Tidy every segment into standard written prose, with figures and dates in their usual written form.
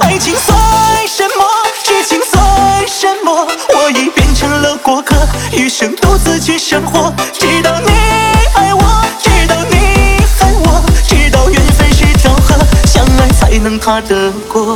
爱情算什么？痴情算什么？我已变成了过客，余生独自去生活。直到你爱我，直到你恨我，直到缘分是条河，相爱才能踏得过。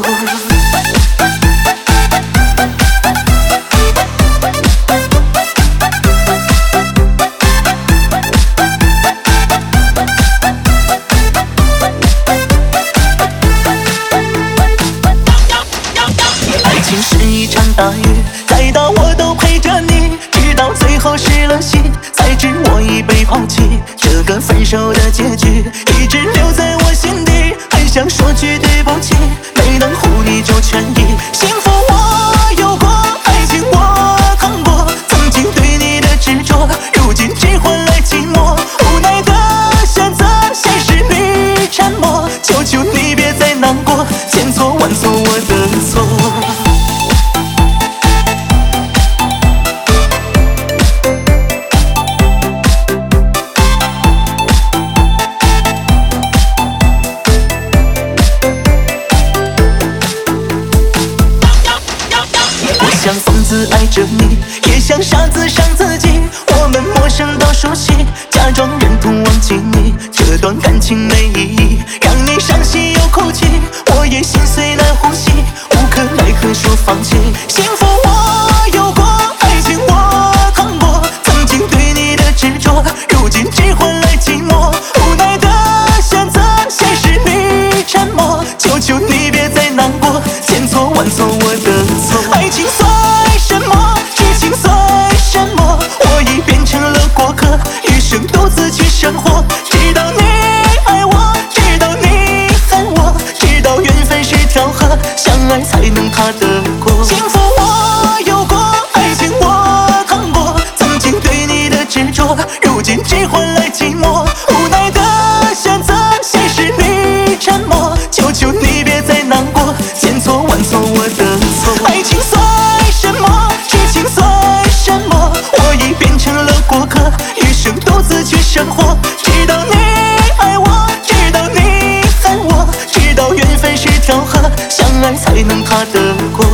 爱情是一场大雨，再大我都陪着你，直到最后失了心，才知我已被抛弃。这个分手的结局一直留在我心底，很想说句对不起，没能护你就全意。幸福我有过，爱情我扛过，曾经对你的执着，如今只换来寂寞。无奈的选择，现实里沉默，求求你别再难过，千错万错我的错。像疯子爱着你，也像傻子伤自己。我们陌生到熟悉，假装认同忘记你，这段感情没意义，让你伤心又哭泣，我也心碎难呼吸，无可奈何说放弃。幸福我有过，爱情我扛过，曾经对你的执着，如今只换来寂寞。无奈的选择，现实里沉默，求求你别再难过，千错万错我的错。爱情算什么？痴情算什么？我已变成了过客，余生独自去生活。直到你爱我，直到你恨我，直到缘分是条河，相爱才能踏得过。幸福我有过，爱情我扛过，曾经对你的执着，如今只换来寂寞。无奈的选择，现实里沉默，求求你别再难过，千错万错我的错。爱情算什么？痴情算什么？我已变成了过客，余生独自去生活。直到你爱我，直到你恨我，直到缘分是条河，相爱才能踏得过。